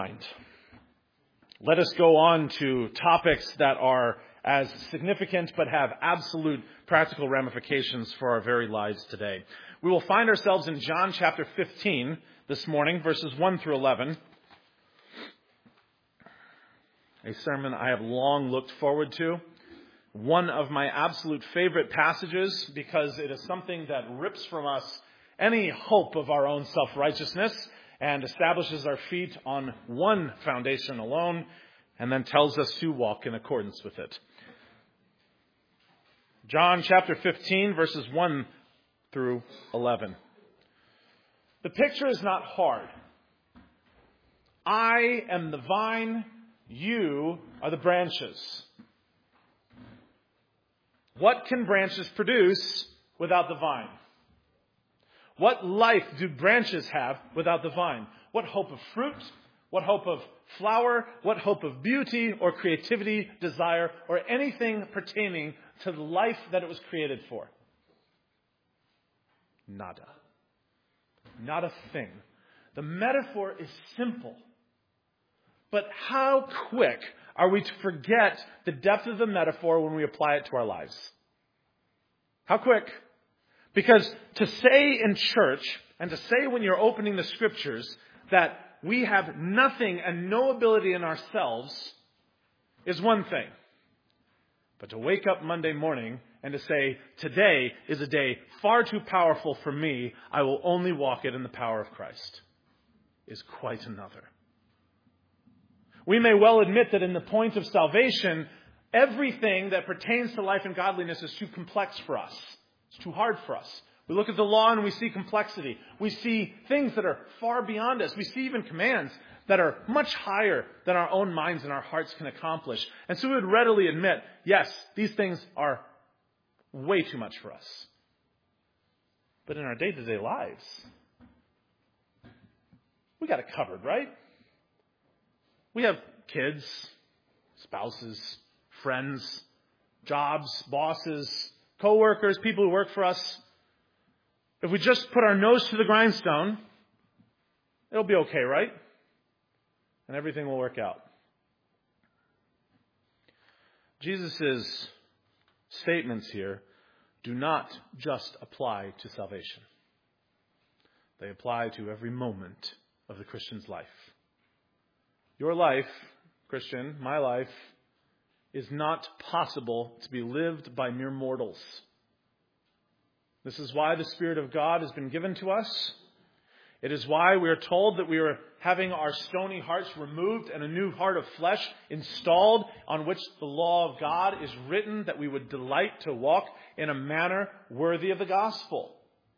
mind. Let us go on to topics that are as significant but have absolute practical ramifications for our very lives today. We will find ourselves in John chapter 15 this morning, verses 1 through 11. A sermon I have long looked forward to. One of my absolute favorite passages because it is something that rips from us any hope of our own self-righteousness and establishes our feet on one foundation alone, and then tells us to walk in accordance with it. John chapter 15, verses 1 through 11. The picture is not hard. I am the vine, you are the branches. What can branches produce without the vine? What life do branches have without the vine? What hope of fruit? What hope of flower? What hope of beauty or creativity, desire, or anything pertaining to the life that it was created for? Nada. Not a thing. The metaphor is simple. But how quick are we to forget the depth of the metaphor when we apply it to our lives? How quick? Because to say in church, and to say when you're opening the scriptures, that we have nothing and no ability in ourselves is one thing. But to wake up Monday morning and to say, today is a day far too powerful for me, I will only walk it in the power of Christ, is quite another. We may well admit that in the point of salvation, everything that pertains to life and godliness is too complex for us. It's too hard for us. We look at the law and we see complexity. We see things that are far beyond us. We see even commands that are much higher than our own minds and our hearts can accomplish. And so we would readily admit, yes, these things are way too much for us. But in our day-to-day lives, we got it covered, right? We have kids, spouses, friends, jobs, bosses, co-workers, people who work for us. If we just put our nose to the grindstone, it'll be okay, right? And everything will work out. Jesus' statements here do not just apply to salvation. They apply to every moment of the Christian's life. Your life, Christian, my life, is not possible to be lived by mere mortals. This is why the Spirit of God has been given to us. It is why we are told that we are having our stony hearts removed and a new heart of flesh installed on which the law of God is written, that we would delight to walk in a manner worthy of the gospel.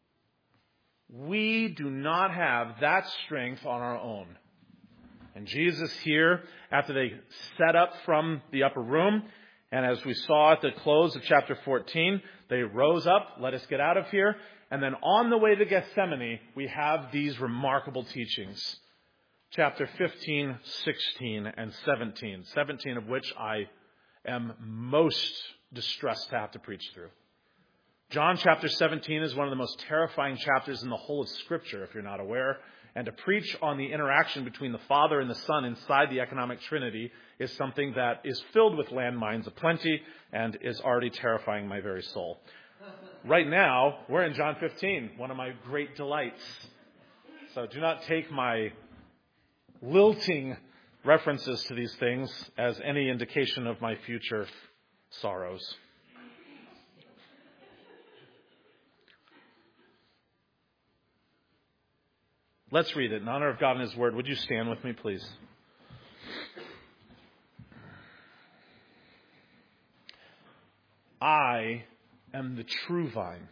We do not have that strength on our own. And Jesus here, after they set up from the upper room, and as we saw at the close of chapter 14, they rose up, let us get out of here. And then on the way to Gethsemane, we have these remarkable teachings. Chapter 15, 16, and 17. 17 of which I am most distressed to have to preach through. John chapter 17 is one of the most terrifying chapters in the whole of Scripture, if you're not aware. And to preach on the interaction between the Father and the Son inside the economic Trinity is something that is filled with landmines aplenty and is already terrifying my very soul. Right now, we're in John 15, one of my great delights. So do not take my lilting references to these things as any indication of my future sorrows. Let's read it. In honor of God and His Word, would you stand with me, please? I am the true vine,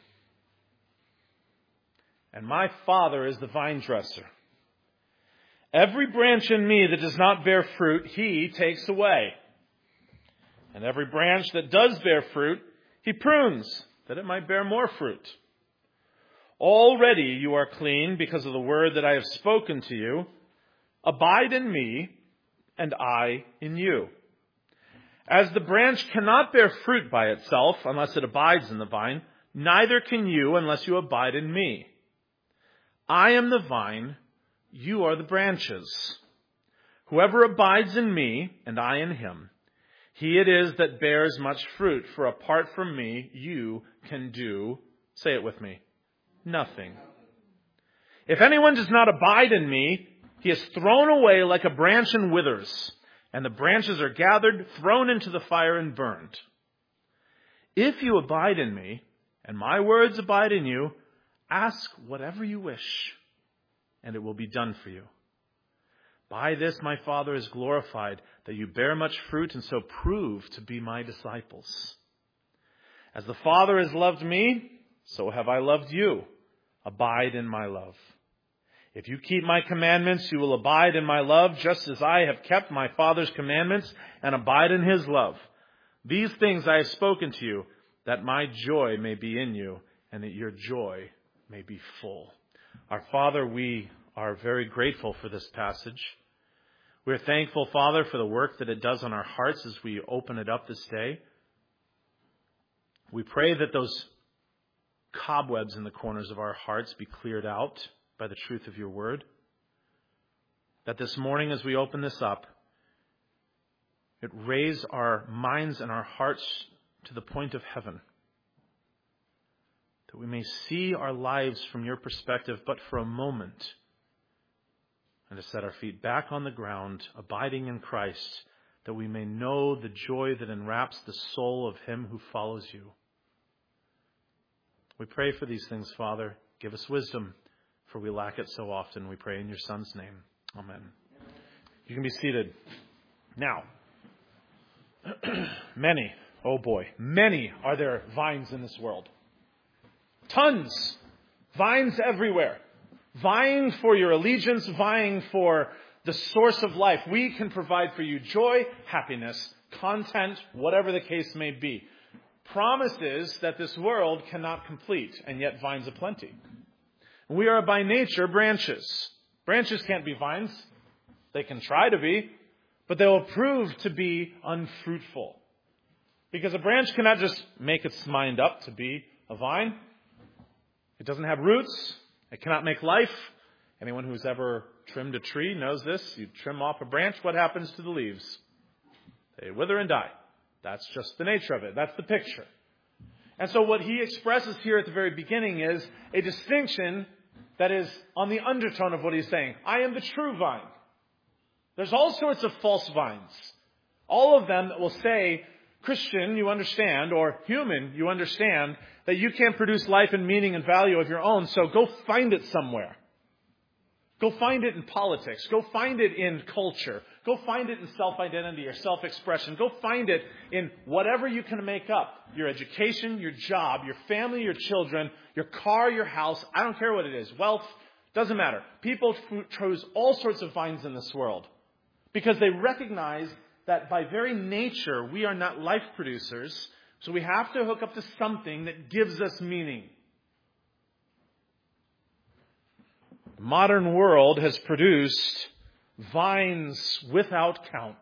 and my Father is the vine dresser. Every branch in me that does not bear fruit, He takes away. And every branch that does bear fruit, He prunes, that it might bear more fruit. Already you are clean because of the word that I have spoken to you. Abide in me, and I in you. As the branch cannot bear fruit by itself unless it abides in the vine, neither can you unless you abide in me. I am the vine, you are the branches. Whoever abides in me, and I in him, he it is that bears much fruit, for apart from me, you can do, say it with me, nothing. If anyone does not abide in me, he is thrown away like a branch and withers, and the branches are gathered, thrown into the fire and burned. If you abide in me, and my words abide in you, ask whatever you wish, and it will be done for you. By this my Father is glorified, that you bear much fruit and so prove to be my disciples. As the Father has loved me, so have I loved you. Abide in my love. If you keep my commandments, you will abide in my love, just as I have kept my Father's commandments and abide in his love. These things I have spoken to you, that my joy may be in you, and that your joy may be full. Our Father, we are very grateful for this passage. We're thankful, Father, for the work that it does on our hearts as we open it up this day. We pray that those cobwebs in the corners of our hearts be cleared out by the truth of your word. That this morning as we open this up, it raise our minds and our hearts to the point of heaven. That we may see our lives from your perspective, but for a moment, and to set our feet back on the ground, abiding in Christ, that we may know the joy that enwraps the soul of him who follows you. We pray for these things, Father. Give us wisdom, for we lack it so often. We pray in your Son's name. Amen. You can be seated. Now, many are there vines in this world. Tons. Vines everywhere. Vying for your allegiance, vying for the source of life. We can provide for you joy, happiness, content, whatever the case may be. Promises that this world cannot complete, and yet vines aplenty. We are by nature branches. Branches can't be vines. They can try to be, but they will prove to be unfruitful. Because a branch cannot just make its mind up to be a vine. It doesn't have roots. It cannot make life. Anyone who's ever trimmed a tree knows this. You trim off a branch, what happens to the leaves? They wither and die. That's just the nature of it. That's the picture. And so what he expresses here at the very beginning is a distinction that is on the undertone of what he's saying. I am the true vine. There's all sorts of false vines. All of them that will say, Christian, you understand, or human, you understand, that you can't produce life and meaning and value of your own, so go find it somewhere. Go find it in politics. Go find it in culture. Go find it in self-identity or self-expression. Go find it in whatever you can make up. Your education, your job, your family, your children, your car, your house. I don't care what it is. Wealth, doesn't matter. People choose all sorts of vines in this world because they recognize that by very nature we are not life producers. So we have to hook up to something that gives us meaning. The modern world has produced vines without count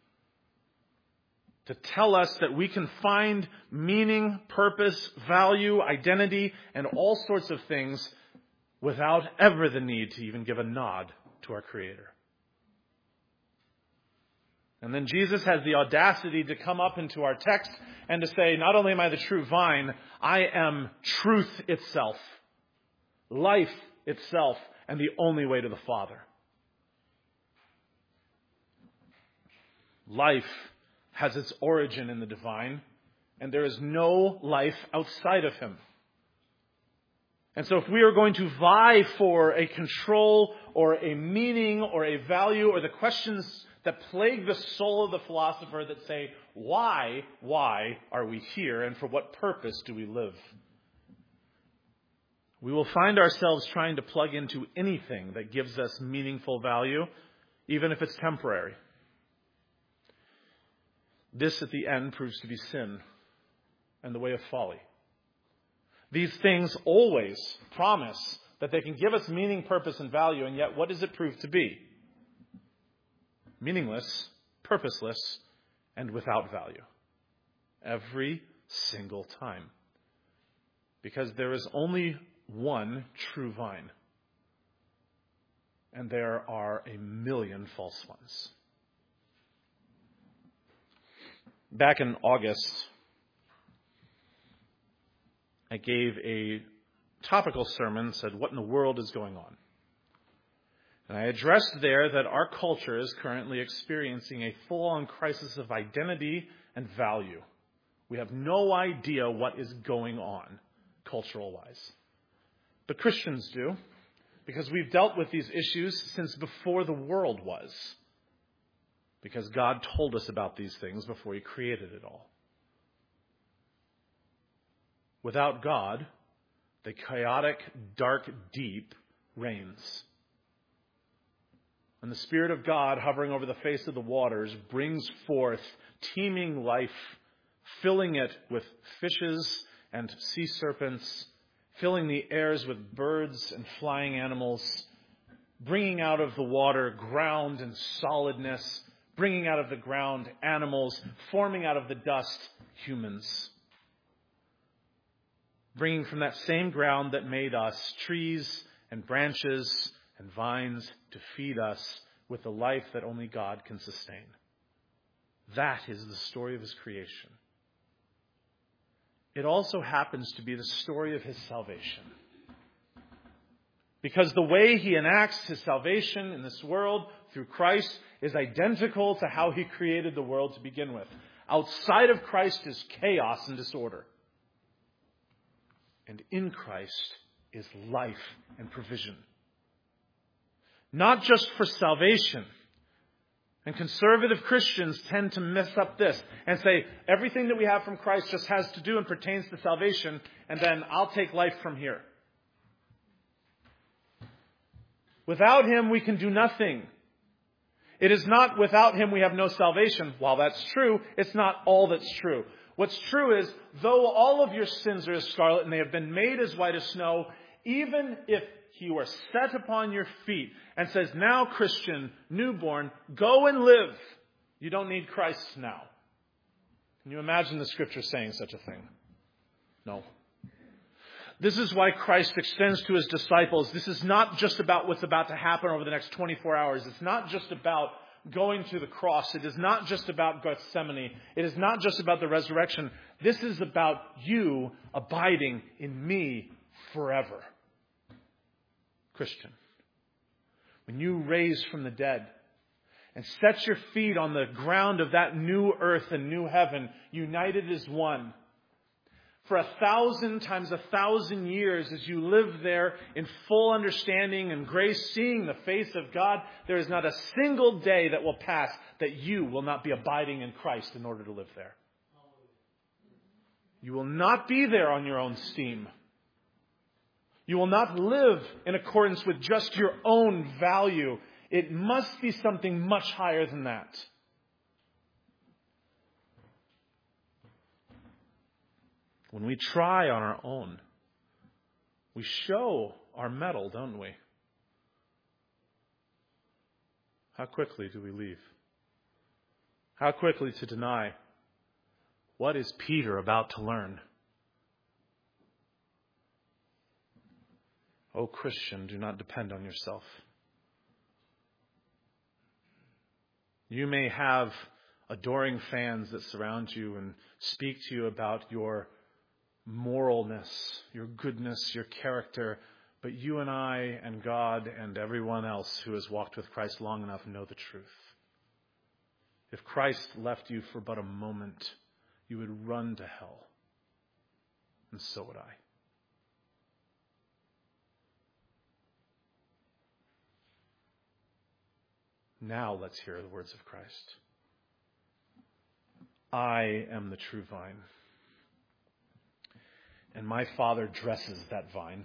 to tell us that we can find meaning, purpose, value, identity, and all sorts of things without ever the need to even give a nod to our Creator. And then Jesus has the audacity to come up into our text and to say, not only am I the true vine, I am truth itself, life itself, and the only way to the Father. Life has its origin in the divine, and there is no life outside of him. And so if we are going to vie for a control or a meaning or a value or the questions that plague the soul of the philosopher that say, why are we here and for what purpose do we live? We will find ourselves trying to plug into anything that gives us meaningful value, even if it's temporary. This at the end proves to be sin and the way of folly. These things always promise that they can give us meaning, purpose, and value, and yet what does it prove to be? Meaningless, purposeless, and without value. Every single time. Because there is only one true vine. And there are a million false ones. Back in August, I gave a topical sermon, said, "What in the world is going on?" And I addressed there that our culture is currently experiencing a full-on crisis of identity and value. We have no idea what is going on, cultural-wise. But Christians do, because we've dealt with these issues since before the world was. Because God told us about these things before He created it all. Without God, the chaotic, dark deep reigns. And the Spirit of God, hovering over the face of the waters, brings forth teeming life, filling it with fishes and sea serpents, filling the airs with birds and flying animals, bringing out of the water ground and solidness, bringing out of the ground animals, forming out of the dust humans. Bringing from that same ground that made us trees and branches and vines to feed us with the life that only God can sustain. That is the story of His creation. It also happens to be the story of His salvation. Because the way He enacts His salvation in this world through Christ is identical to how He created the world to begin with. Outside of Christ is chaos and disorder. And in Christ is life and provision. Not just for salvation. And conservative Christians tend to mess up this and say everything that we have from Christ just has to do and pertains to salvation, and then I'll take life from here. Without Him, we can do nothing. It is not without Him we have no salvation. While that's true, it's not all that's true. What's true is, though all of your sins are as scarlet and they have been made as white as snow, even if you are set upon your feet and says, "Now, Christian, newborn, go and live," you don't need Christ now. Can you imagine the Scripture saying such a thing? No. This is why Christ extends to His disciples. This is not just about what's about to happen over the next 24 hours. It's not just about going to the cross. It is not just about Gethsemane. It is not just about the resurrection. This is about you abiding in me forever. Christian, when you raise from the dead and set your feet on the ground of that new earth and new heaven, united as one, for 1,000 times 1,000 years as you live there in full understanding and grace, seeing the face of God, there is not a single day that will pass that you will not be abiding in Christ in order to live there. You will not be there on your own steam. You will not live in accordance with just your own value. It must be something much higher than that. When we try on our own, we show our mettle, don't we? How quickly do we leave? How quickly to deny? What is Peter about to learn? Oh, Christian, do not depend on yourself. You may have adoring fans that surround you and speak to you about your moralness, your goodness, your character, but you and I and God and everyone else who has walked with Christ long enough know the truth. If Christ left you for but a moment, you would run to hell. And so would I. Now let's hear the words of Christ. I am the true vine, and my Father dresses that vine.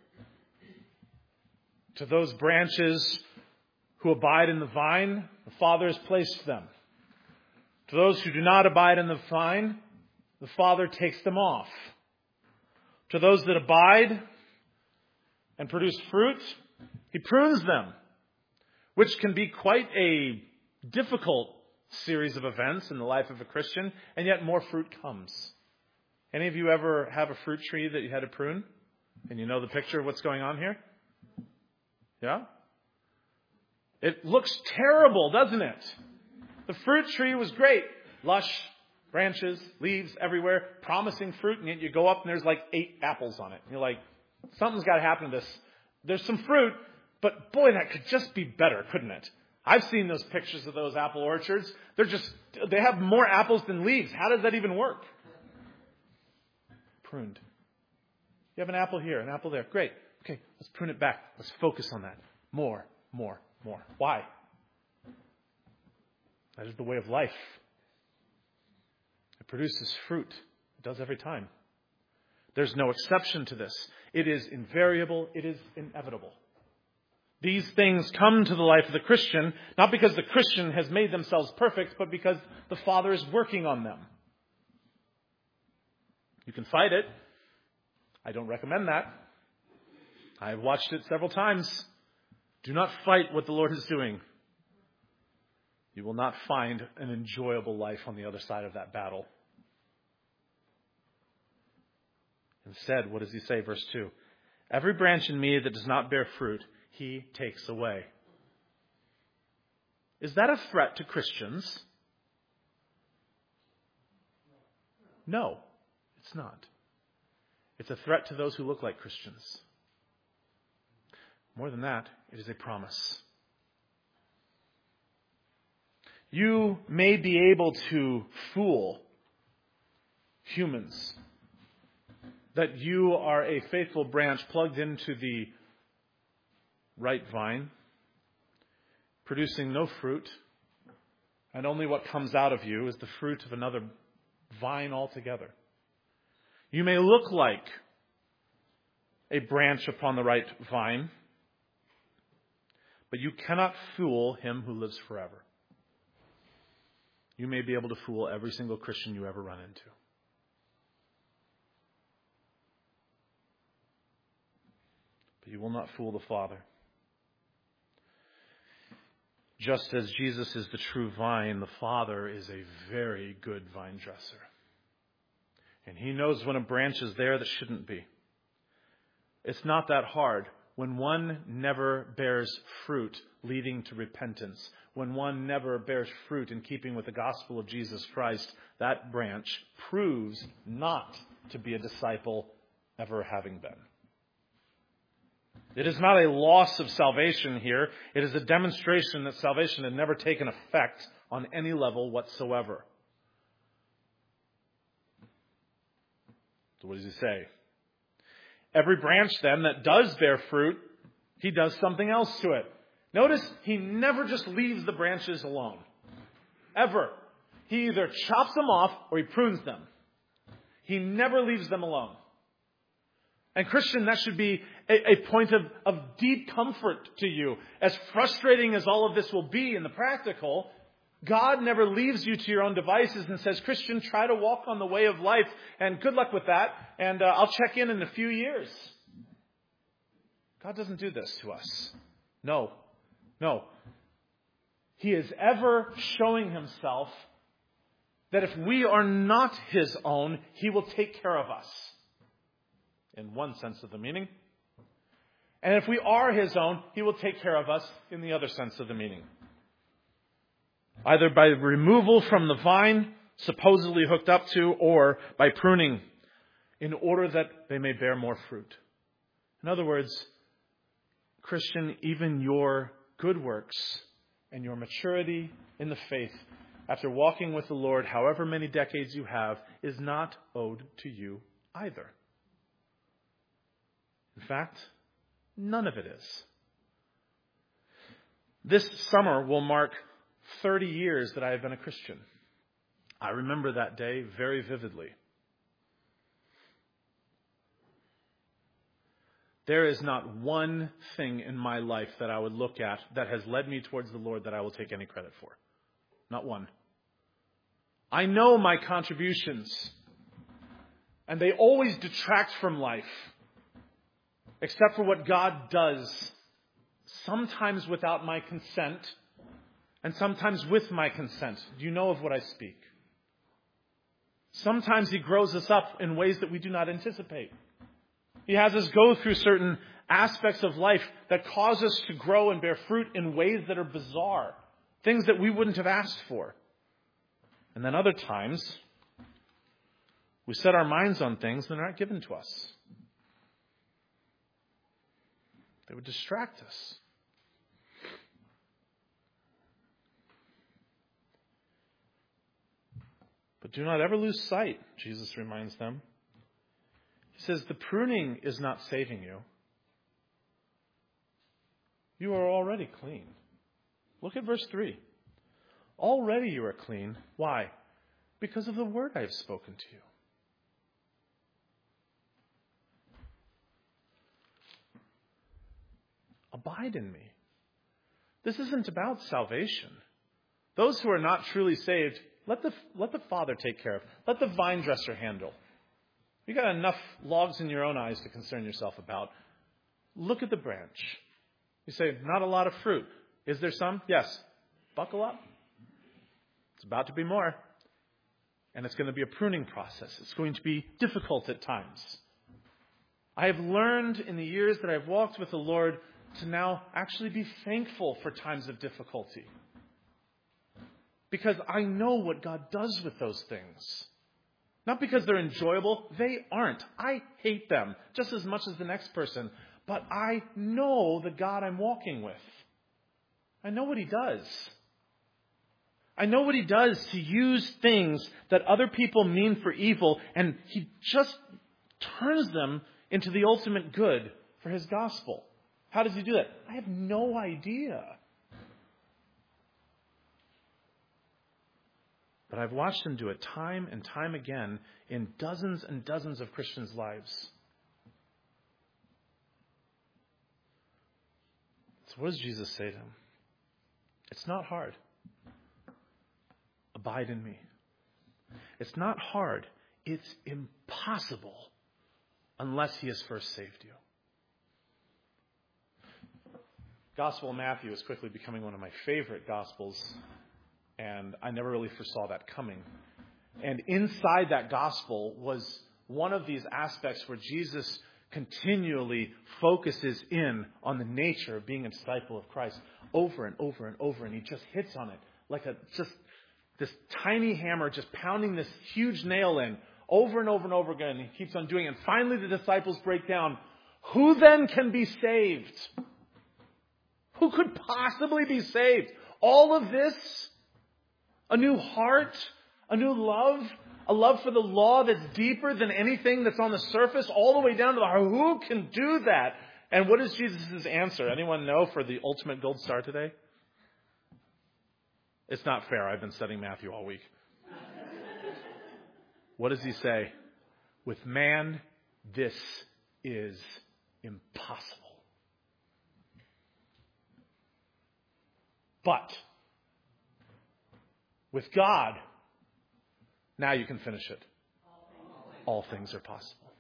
To those branches who abide in the vine, the Father has placed them. To those who do not abide in the vine, the Father takes them off. To those that abide and produce fruit, He prunes them, which can be quite a difficult series of events in the life of a Christian, and yet more fruit comes. Any of you ever have a fruit tree that you had to prune? And you know the picture of what's going on here? Yeah? It looks terrible, doesn't it? The fruit tree was great. Lush, Branches, leaves everywhere, promising fruit, and yet you go up and there's like 8 apples on it. And you're like, something's got to happen to this. There's some fruit, but boy, that could just be better, couldn't it? I've seen those pictures of those apple orchards. They have more apples than leaves. How does that even work? Pruned. You have an apple here, an apple there. Great. Okay, let's prune it back. Let's focus on that. More. Why? That is the way of life. It produces fruit. It does every time. There's no exception to this. It is invariable. It is inevitable. These things come to the life of the Christian, not because the Christian has made themselves perfect, but because the Father is working on them. You can fight it. I don't recommend that. I have watched it several times. Do not fight what the Lord is doing. You will not find an enjoyable life on the other side of that battle. Instead, what does he say? Verse 2. Every branch in me that does not bear fruit, he takes away. Is that a threat to Christians? No, it's not. It's a threat to those who look like Christians. More than that, it is a promise. You may be able to fool humans that you are a faithful branch plugged into the right vine, producing no fruit, and only what comes out of you is the fruit of another vine altogether. You may look like a branch upon the right vine, but you cannot fool him who lives forever. You may be able to fool every single Christian you ever run into. But you will not fool the Father. Just as Jesus is the true vine, the Father is a very good vine dresser. And he knows when a branch is there that shouldn't be. It's not that hard. When one never bears fruit leading to repentance, when one never bears fruit in keeping with the gospel of Jesus Christ, that branch proves not to be a disciple ever having been. It is not a loss of salvation here. It is a demonstration that salvation had never taken effect on any level whatsoever. So what does he say? Every branch then that does bear fruit, he does something else to it. Notice he never just leaves the branches alone. Ever. He either chops them off or he prunes them. He never leaves them alone. And Christian, that should be a point of deep comfort to you. As frustrating as all of this will be in the practical, God never leaves you to your own devices and says, Christian, try to walk on the way of life and good luck with that. And I'll check in a few years. God doesn't do this to us. No. He is ever showing himself that if we are not his own, he will take care of us. In one sense of the meaning. And if we are his own, he will take care of us in the other sense of the meaning. Either by removal from the vine, supposedly hooked up to, or by pruning, in order that they may bear more fruit. In other words, Christian, even your good works and your maturity in the faith, after walking with the Lord however many decades you have, is not owed to you either. In fact, none of it is. This summer will mark 30 years that I have been a Christian. I remember that day very vividly. There is not one thing in my life that I would look at that has led me towards the Lord that I will take any credit for. Not one. I know my contributions, and they always detract from life, except for what God does, sometimes without my consent, and sometimes with my consent. Do you know of what I speak? Sometimes he grows us up in ways that we do not anticipate. He has us go through certain aspects of life that cause us to grow and bear fruit in ways that are bizarre. Things that we wouldn't have asked for. And then other times, We set our minds on things that are not given to us. They would distract us. But do not ever lose sight, Jesus reminds them. He says, the pruning is not saving you. You are already clean. Look at verse 3. Already you are clean. Why? Because of the word I have spoken to you. Abide in me. This isn't about salvation. Those who are not truly saved, let the Father take care of. Let the vine dresser handle. You got enough logs in your own eyes to concern yourself about. Look at the branch. You say, not a lot of fruit. Is there some? Yes. Buckle up. It's about to be more. And it's going to be a pruning process. It's going to be difficult at times. I have learned in the years that I've walked with the Lord to now actually be thankful for times of difficulty. Because I know what God does with those things. Not because they're enjoyable. They aren't. I hate them just as much as the next person. But I know the God I'm walking with. I know what He does. I know what He does to use things that other people mean for evil, and He just turns them into the ultimate good for His gospel. How does He do that? I have no idea. But I've watched Him do it time and time again in dozens and dozens of Christians' lives. So what does Jesus say to him? It's not hard. Abide in me. It's not hard. It's impossible unless He has first saved you. Gospel of Matthew is quickly becoming one of my favorite Gospels, and I never really foresaw that coming. And inside that Gospel was one of these aspects where Jesus continually focuses in on the nature of being a disciple of Christ over and over and over, and He just hits on it like just this tiny hammer just pounding this huge nail in over and over and over again. And He keeps on doing it. And finally the disciples break down. Who then can be saved? Who could possibly be saved? All of this? A new heart? A new love? A love for the law that's deeper than anything that's on the surface, all the way down to the heart. Who can do that? And what is Jesus' answer? Anyone know for the ultimate gold star today? It's not fair. I've been studying Matthew all week. What does He say? With man, this is impossible. But with God, now you can finish it. All things are possible.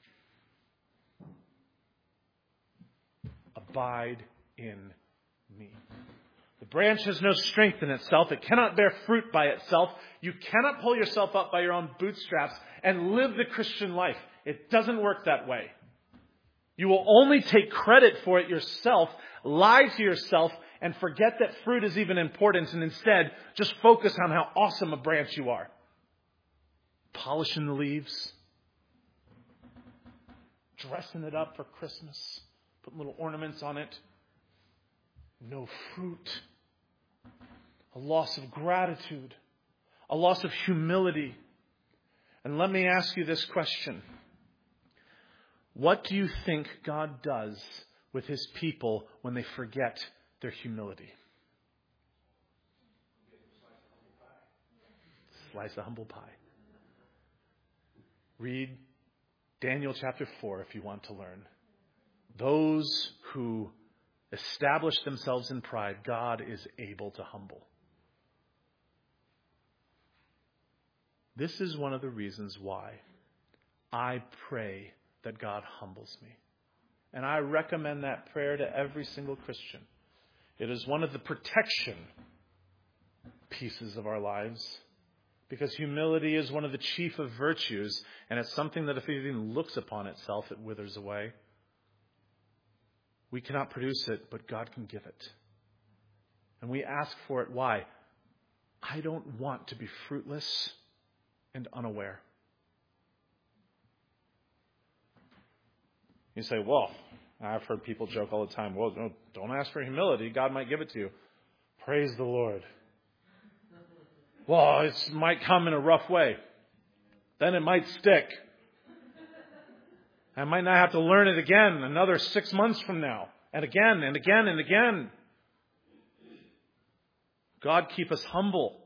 Abide in me. The branch has no strength in itself. It cannot bear fruit by itself. You cannot pull yourself up by your own bootstraps and live the Christian life. It doesn't work that way. You will only take credit for it yourself, lie to yourself, and forget that fruit is even important, and instead just focus on how awesome a branch you are. Polishing the leaves, dressing it up for Christmas, putting little ornaments on it. No fruit. A loss of gratitude. A loss of humility. And let me ask you this question. What do you think God does with His people when they forget their humility? Slice the humble pie. Read Daniel chapter 4 if you want to learn. Those who establish themselves in pride, God is able to humble. This is one of the reasons why I pray that God humbles me. And I recommend that prayer to every single Christian. It is one of the protection pieces of our lives. Because humility is one of the chief of virtues, and it's something that if it even looks upon itself, it withers away. We cannot produce it, but God can give it. And we ask for it. Why? I don't want to be fruitless and unaware. You say, well, I've heard people joke all the time, well, no, don't ask for humility. God might give it to you. Praise the Lord. Well, it might come in a rough way. Then it might stick. I might not have to learn it again another 6 months from now. And again and again and again. God, keep us humble.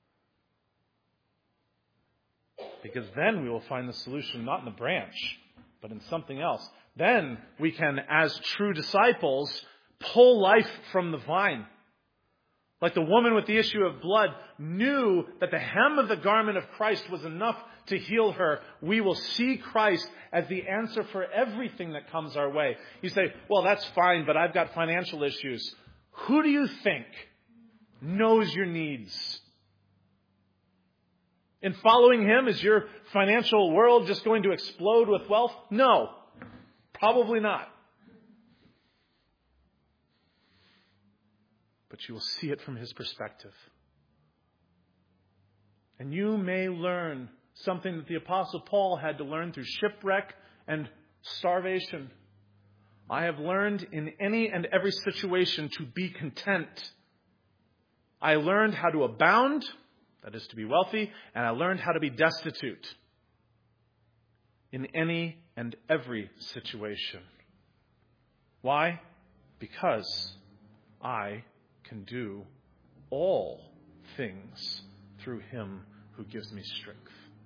Because then we will find the solution not in the branch, but in something else. Then we can, as true disciples, pull life from the vine. Like the woman with the issue of blood knew that the hem of the garment of Christ was enough to heal her. We will see Christ as the answer for everything that comes our way. You say, well, that's fine, but I've got financial issues. Who do you think knows your needs? In following Him, is your financial world just going to explode with wealth? No, probably not. But you will see it from His perspective. And you may learn something that the Apostle Paul had to learn through shipwreck and starvation. I have learned in any and every situation to be content. I learned how to abound, that is to be wealthy, and I learned how to be destitute in any and every situation. Why? Because I can do all things through Him who gives me strength.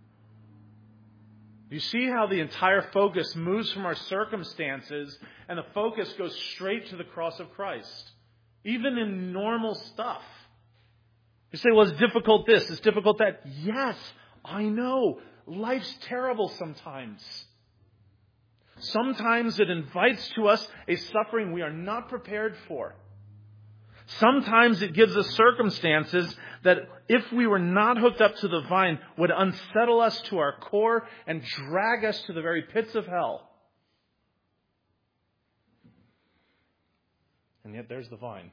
You see how the entire focus moves from our circumstances and the focus goes straight to the cross of Christ. Even in normal stuff. You say, well, it's difficult this, it's difficult that. Yes, I know. Life's terrible sometimes. Sometimes it invites to us a suffering we are not prepared for. Sometimes it gives us circumstances that, if we were not hooked up to the vine, would unsettle us to our core and drag us to the very pits of hell. And yet there's the vine.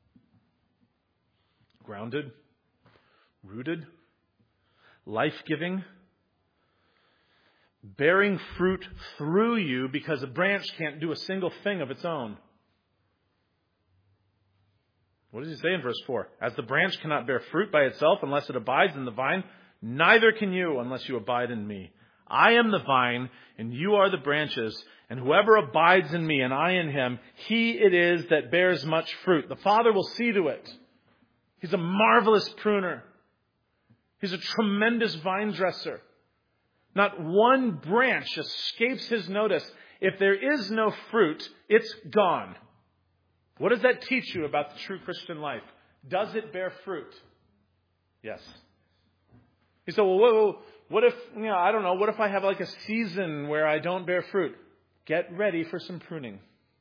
Grounded, rooted, life-giving, bearing fruit through you, because a branch can't do a single thing of its own. What does he say in verse 4? As the branch cannot bear fruit by itself unless it abides in the vine, neither can you unless you abide in me. I am the vine, and you are the branches, and whoever abides in me and I in him, he it is that bears much fruit. The Father will see to it. He's a marvelous pruner. He's a tremendous vine dresser. Not one branch escapes His notice. If there is no fruit, it's gone. What does that teach you about the true Christian life? Does it bear fruit? Yes. You say, well, what if, I don't know, what if I have like a season where I don't bear fruit? Get ready for some pruning.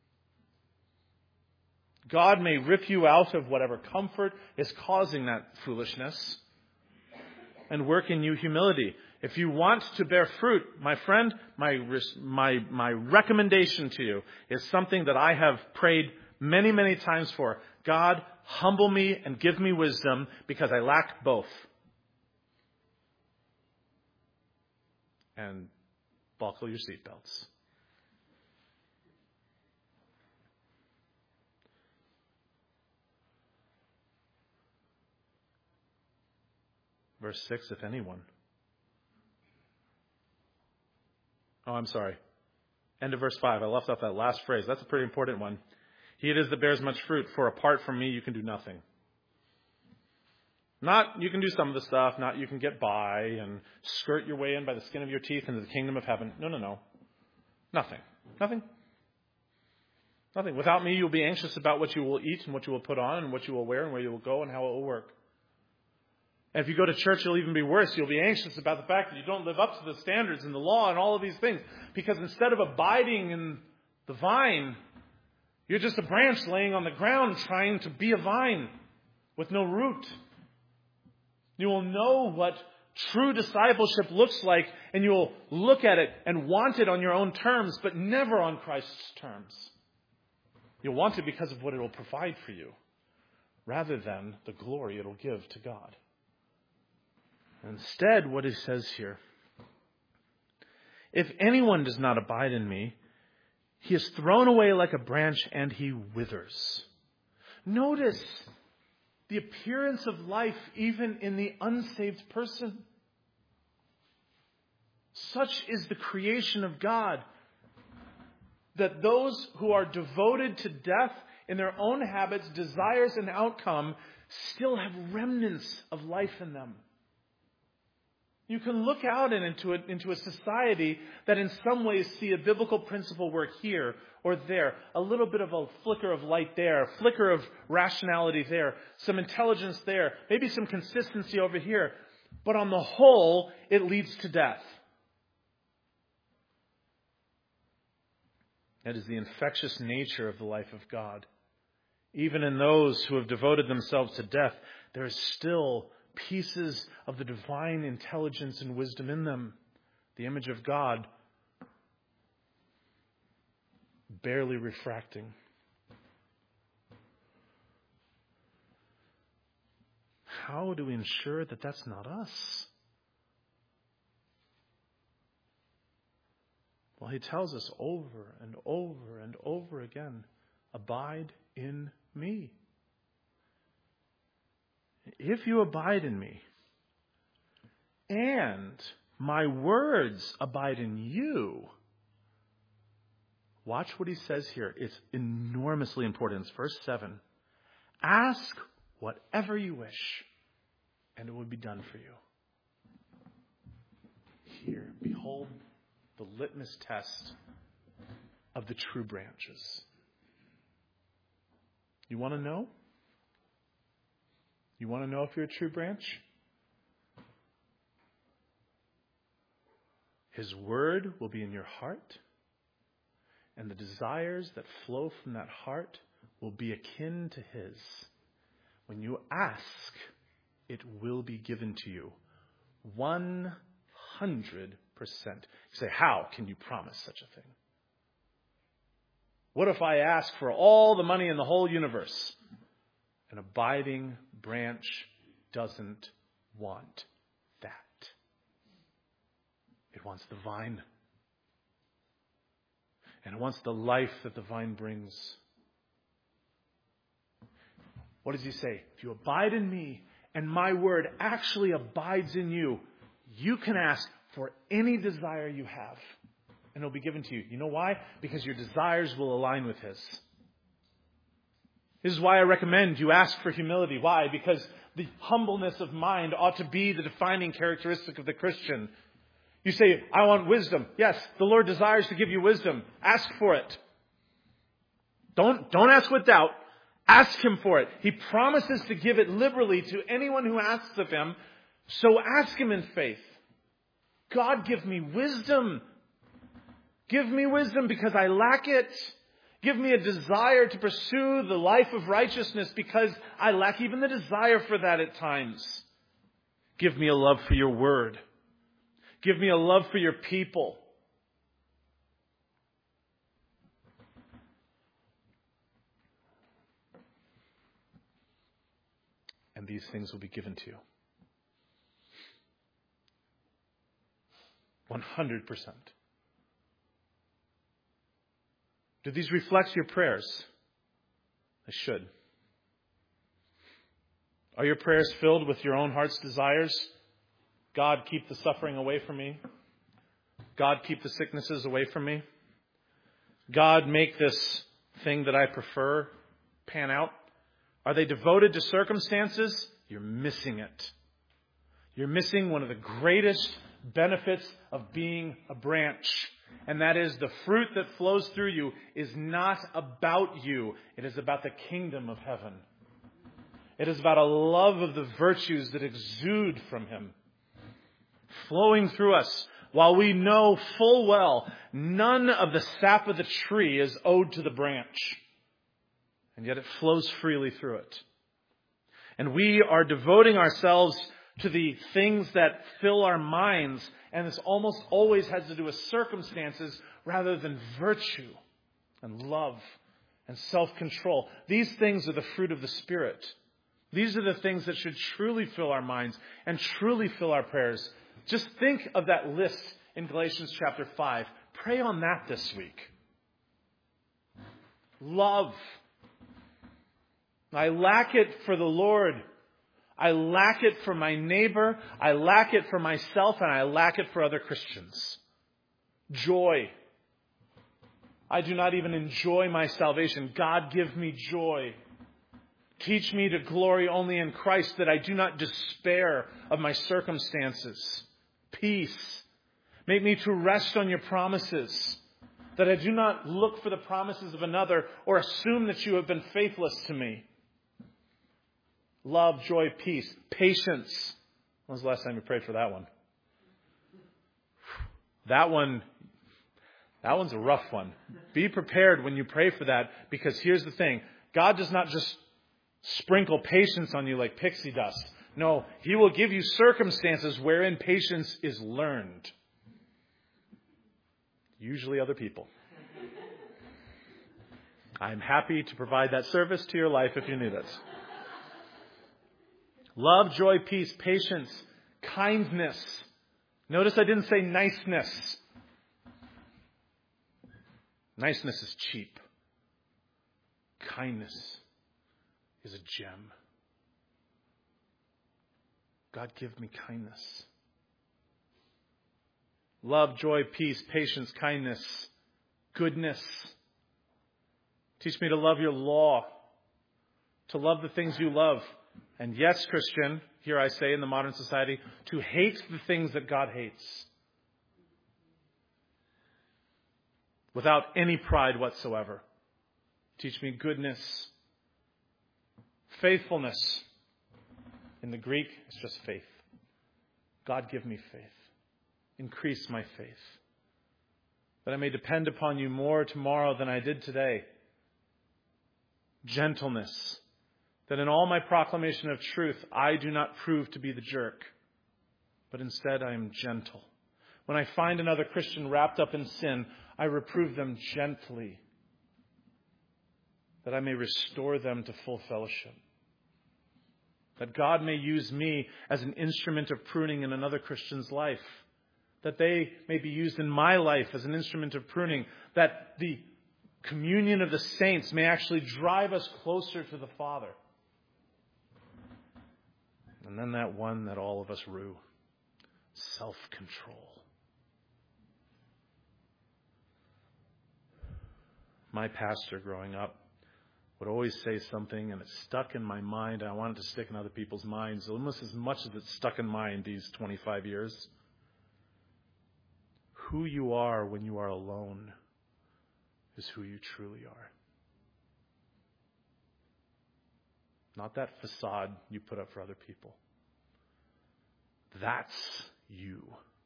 God may rip you out of whatever comfort is causing that foolishness and work in you humility. If you want to bear fruit, my friend, my recommendation to you is something that I have prayed many, many times for. God, humble me and give me wisdom, because I lack both. And buckle your seatbelts. Verse 6, if anyone. Oh, I'm sorry. End of verse 5. I left off that last phrase. That's a pretty important one. He it is that bears much fruit, for apart from me you can do nothing. Not you can do some of the stuff, not you can get by and skirt your way in by the skin of your teeth into the kingdom of heaven. No. Nothing. Without me, you'll be anxious about what you will eat and what you will put on and what you will wear and where you will go and how it will work. And if you go to church, it'll even be worse. You'll be anxious about the fact that you don't live up to the standards and the law and all of these things. Because instead of abiding in the vine, you're just a branch laying on the ground trying to be a vine with no root. You will know what true discipleship looks like, and you will look at it and want it on your own terms, but never on Christ's terms. You'll want it because of what it will provide for you, rather than the glory it will give to God. Instead, what he says here, if anyone does not abide in me, He is thrown away like a branch and he withers. Notice the appearance of life even in the unsaved person. Such is the creation of God, that those who are devoted to death in their own habits, desires, and outcome still have remnants of life in them. You can look out into a society that in some ways see a biblical principle work here or there, a little bit of a flicker of light there, a flicker of rationality there, some intelligence there, maybe some consistency over here. But on the whole, it leads to death. That is the infectious nature of the life of God. Even in those who have devoted themselves to death, there is still pieces of the divine intelligence and wisdom in them. The image of God barely refracting. How do we ensure that that's not us? Well, he tells us over and over and over again, abide in me. If you abide in me, and my words abide in you, watch what he says here. It's enormously important. It's verse 7. Ask whatever you wish, and it will be done for you. Here, behold the litmus test of the true branches. You want to know? You want to know if you're a true branch? His word will be in your heart, and the desires that flow from that heart will be akin to his. When you ask, it will be given to you. 100%. You say, how can you promise such a thing? What if I ask for all the money in the whole universe? An abiding branch doesn't want that. It wants the vine. And it wants the life that the vine brings. What does he say? If you abide in me and my word actually abides in you, you can ask for any desire you have and it'll be given to you. You know why? Because your desires will align with his. This is why I recommend you ask for humility. Why? Because the humbleness of mind ought to be the defining characteristic of the Christian. You say, I want wisdom. Yes, the Lord desires to give you wisdom. Ask for it. Don't ask with doubt. Ask him for it. He promises to give it liberally to anyone who asks of him. So ask him in faith. God, give me wisdom. Give me wisdom because I lack it. Give me a desire to pursue the life of righteousness because I lack even the desire for that at times. Give me a love for your word. Give me a love for your people. And these things will be given to you. 100%. Do these reflect your prayers? They should. Are your prayers filled with your own heart's desires? God, keep the suffering away from me. God, keep the sicknesses away from me. God, make this thing that I prefer pan out. Are they devoted to circumstances? You're missing it. You're missing one of the greatest benefits of being a branch. And that is the fruit that flows through you is not about you. It is about the kingdom of heaven. It is about a love of the virtues that exude from him, flowing through us, while we know full well none of the sap of the tree is owed to the branch. And yet it flows freely through it. And we are devoting ourselves to the things that fill our minds. And this almost always has to do with circumstances rather than virtue and love and self-control. These things are the fruit of the Spirit. These are the things that should truly fill our minds and truly fill our prayers. Just think of that list in Galatians chapter 5. Pray on that this week. love. I lack it for the Lord. I lack it for my neighbor. I lack it for myself, and I lack it for other Christians. Joy. I do not even enjoy my salvation. God, give me joy. Teach me to glory only in Christ, that I do not despair of my circumstances. Peace. Make me to rest on your promises, that I do not look for the promises of another or assume that you have been faithless to me. Love, joy, peace, patience. When was the last time you prayed for that one? That one's a rough one. Be prepared when you pray for that, because here's the thing. God does not just sprinkle patience on you like pixie dust. No, He will give you circumstances wherein patience is learned. Usually other people. I'm happy to provide that service to your life if you need it. Love, joy, peace, patience, kindness. Notice I didn't say niceness. Niceness is cheap. Kindness is a gem. God, give me kindness. Love, joy, peace, patience, kindness, goodness. Teach me to love your law, to love the things you love. And yes, Christian, here I say in the modern society, to hate the things that God hates. Without any pride whatsoever. Teach me goodness. Faithfulness. In the Greek, it's just faith. God, give me faith. Increase my faith. That I may depend upon you more tomorrow than I did today. Gentleness. That in all my proclamation of truth, I do not prove to be the jerk, but instead I am gentle. When I find another Christian wrapped up in sin, I reprove them gently, that I may restore them to full fellowship. That God may use me as an instrument of pruning in another Christian's life. That they may be used in my life as an instrument of pruning. That the communion of the saints may actually drive us closer to the Father. And then that one that all of us rue. Self-control. My pastor growing up would always say something, and it stuck in my mind. I wanted to stick in other people's minds almost as much as it's stuck in mine these 25 years. Who you are when you are alone is who you truly are. Not that facade you put up for other people. That's you.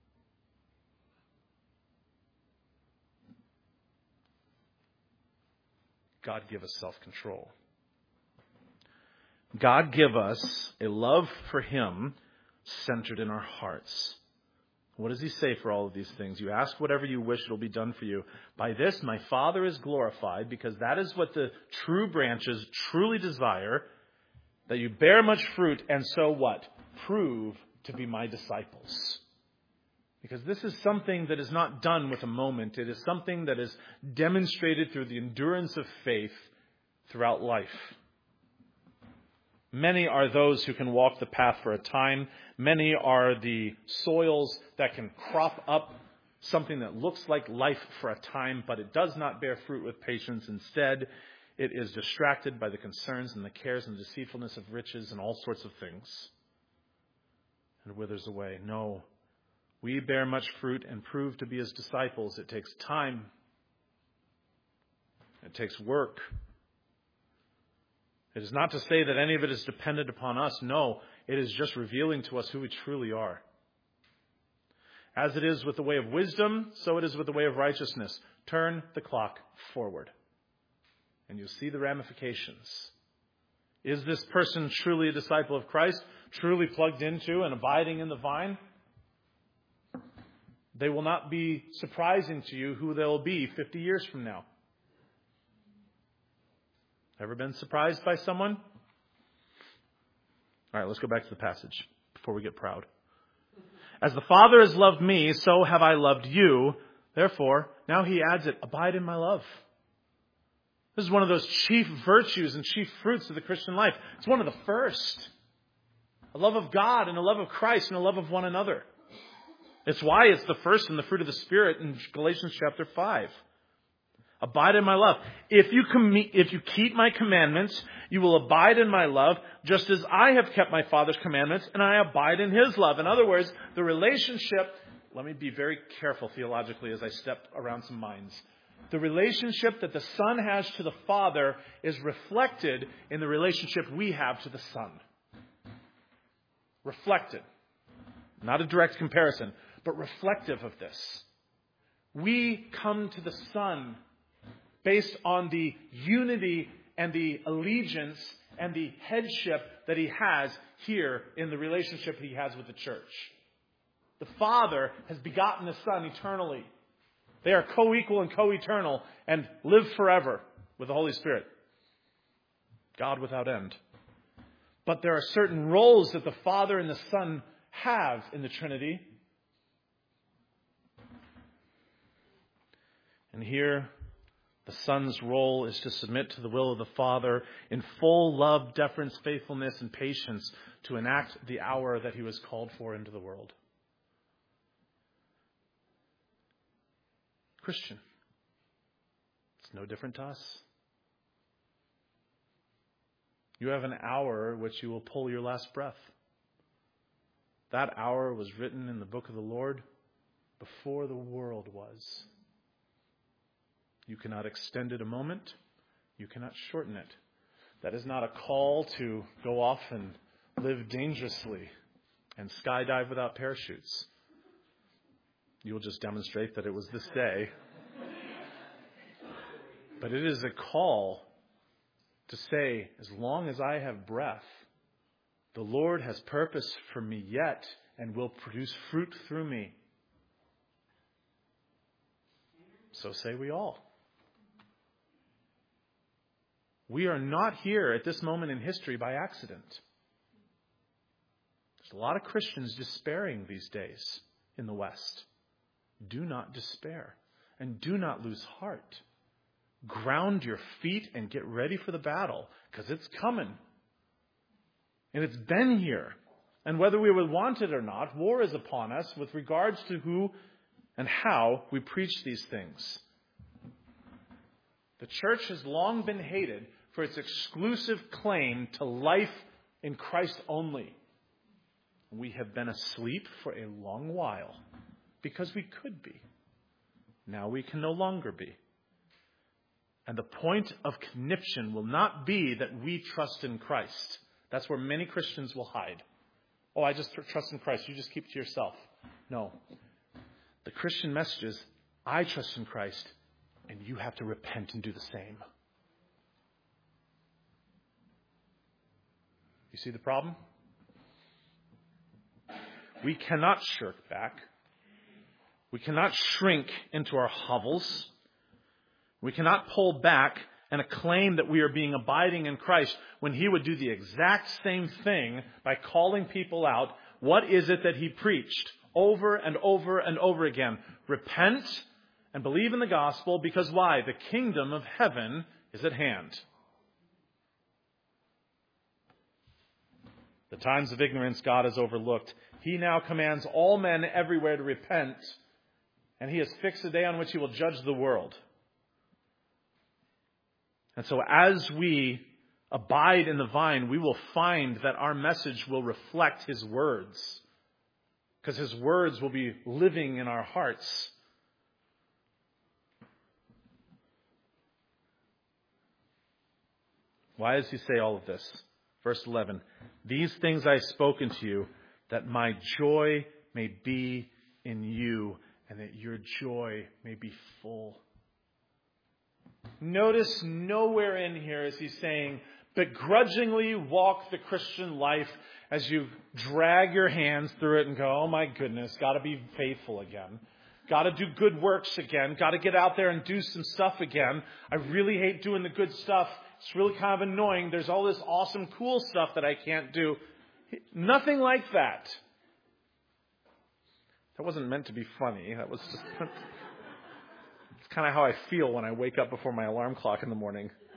God give us self-control. God give us a love for Him centered in our hearts. What does He say for all of these things? You ask whatever you wish, it will be done for you. By this my Father is glorified, because that is what the true branches truly desire, that you bear much fruit, and so what? Prove to be my disciples. Because this is something that is not done with a moment. It is something that is demonstrated through the endurance of faith throughout life. Many are those who can walk the path for a time. Many are the soils that can crop up something that looks like life for a time, but it does not bear fruit with patience. Instead, it is distracted by the concerns and the cares and the deceitfulness of riches and all sorts of things, and withers away. No, we bear much fruit and prove to be His disciples. It takes time. It takes work. It is not to say that any of it is dependent upon us. No, it is just revealing to us who we truly are. As it is with the way of wisdom, so it is with the way of righteousness. Turn the clock forward, and you'll see the ramifications. Is this person truly a disciple of Christ, truly plugged into and abiding in the vine? They will not be surprising to you who they'll be 50 years from now. Ever been surprised by someone? All right, let's go back to the passage before we get proud. As the Father has loved me, so have I loved you. Therefore, now He adds it, abide in my love. This is one of those chief virtues and chief fruits of the Christian life. It's one of the first. A love of God and a love of Christ and a love of one another. It's why it's the first in the fruit of the Spirit in Galatians chapter 5. Abide in my love. If you keep my commandments, you will abide in my love, just as I have kept my Father's commandments, and I abide in his love. In other words, the relationship, let me be very careful theologically as I step around some minds. The relationship that the Son has to the Father is reflected in the relationship we have to the Son. Reflected. Not a direct comparison, but reflective of this. We come to the Son based on the unity and the allegiance and the headship that he has here in the relationship he has with the church. The Father has begotten the Son eternally. They are co-equal and co-eternal and live forever with the Holy Spirit. God without end. But there are certain roles that the Father and the Son have in the Trinity. And here, the Son's role is to submit to the will of the Father in full love, deference, faithfulness, and patience to enact the hour that he was called for into the world. Christian, it's no different to us. You have an hour which you will pull your last breath. That hour was written in the book of the Lord before the world was. You cannot extend it a moment. You cannot shorten it. That is not a call to go off and live dangerously and skydive without parachutes. You will just demonstrate that it was this day. But it is a call to say, as long as I have breath, the Lord has purpose for me yet and will produce fruit through me. So say we all. We are not here at this moment in history by accident. There's a lot of Christians despairing these days in the West. Do not despair and do not lose heart. Ground your feet and get ready for the battle because it's coming. And it's been here. And whether we would want it or not, war is upon us with regards to who and how we preach these things. The church has long been hated for its exclusive claim to life in Christ only. We have been asleep for a long while because we could be. Now we can no longer be. And the point of conniption will not be that we trust in Christ. That's where many Christians will hide. Oh, I just trust in Christ. You just keep it to yourself. No. The Christian message is, I trust in Christ, and you have to repent and do the same. You see the problem? We cannot shirk back. We cannot shrink into our hovels. We cannot pull back and claim that we are being abiding in Christ when he would do the exact same thing by calling people out. What is it that he preached over and over and over again? Repent and believe in the gospel, because why? The kingdom of heaven is at hand. The times of ignorance God has overlooked. He now commands all men everywhere to repent, and he has fixed a day on which he will judge the world. And so as we abide in the vine, we will find that our message will reflect his words, because his words will be living in our hearts. Why does he say all of this? Verse 11, these things I have spoken to you, that my joy may be in you, and that your joy may be full. Notice nowhere in here is he saying, begrudgingly walk the Christian life as you drag your hands through it and go, oh my goodness, got to be faithful again. Got to do good works again. Got to get out there and do some stuff again. I really hate doing the good stuff. It's really kind of annoying. There's all this awesome, cool stuff that I can't do. Nothing like that. That wasn't meant to be funny. That was just... It's kind of how I feel when I wake up before my alarm clock in the morning.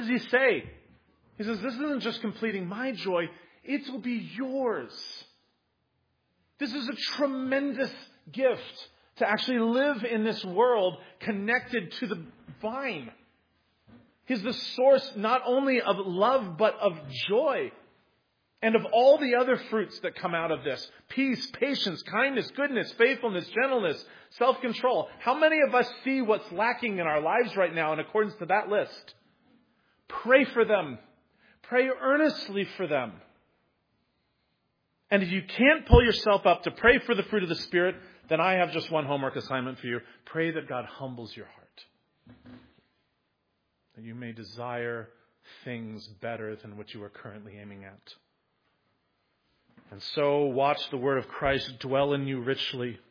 he say? He says, this isn't just completing my joy, it will be yours. This is a tremendous gift to actually live in this world connected to the vine. He's the source not only of love, but of joy. And of all the other fruits that come out of this, peace, patience, kindness, goodness, faithfulness, gentleness, self-control. How many of us see what's lacking in our lives right now in accordance to that list? Pray for them. Pray earnestly for them. And if you can't pull yourself up to pray for the fruit of the Spirit, then I have just one homework assignment for you. Pray that God humbles your heart. That you may desire things better than what you are currently aiming at. And so watch the word of Christ dwell in you richly,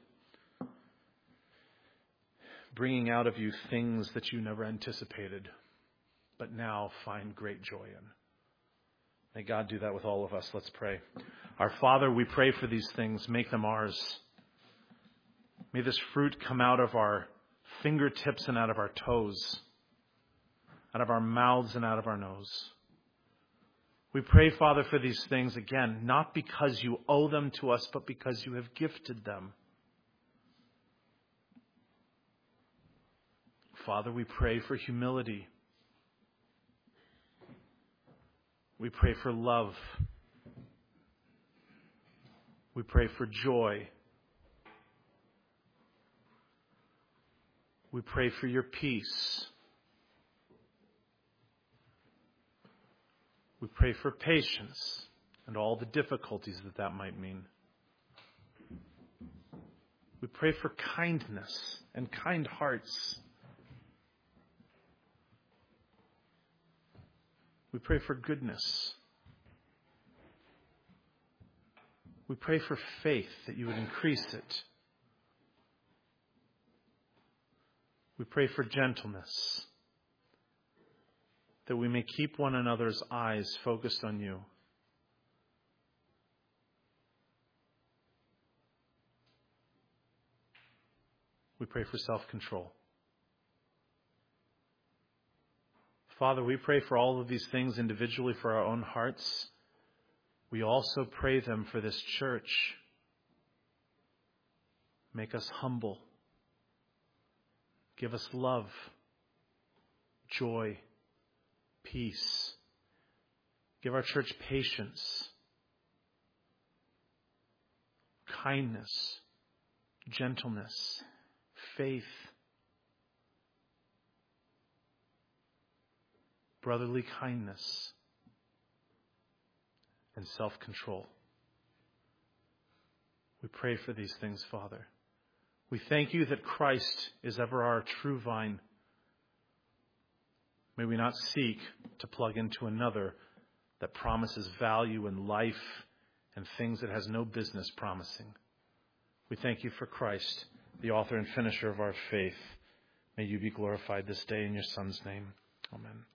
bringing out of you things that you never anticipated, but now find great joy in. May God do that with all of us. Let's pray. Our Father, we pray for these things. Make them ours. May this fruit come out of our fingertips and out of our toes, out of our mouths and out of our nose. We pray, Father, for these things, again, not because you owe them to us, but because you have gifted them. Father, we pray for humility. We pray for love. We pray for joy. We pray for your peace. We pray for patience and all the difficulties that might mean. We pray for kindness and kind hearts. We pray for goodness. We pray for faith, that you would increase it. We pray for gentleness, that we may keep one another's eyes focused on you. We pray for self-control. Father, we pray for all of these things individually for our own hearts. We also pray them for this church. Make us humble. Give us love, joy, peace. Give our church patience, kindness, gentleness, faith, brotherly kindness, and self-control. We pray for these things, Father. We thank you that Christ is ever our true vine. May we not seek to plug into another that promises value and life and things it has no business promising. We thank you for Christ, the author and finisher of our faith. May you be glorified this day in your Son's name. Amen.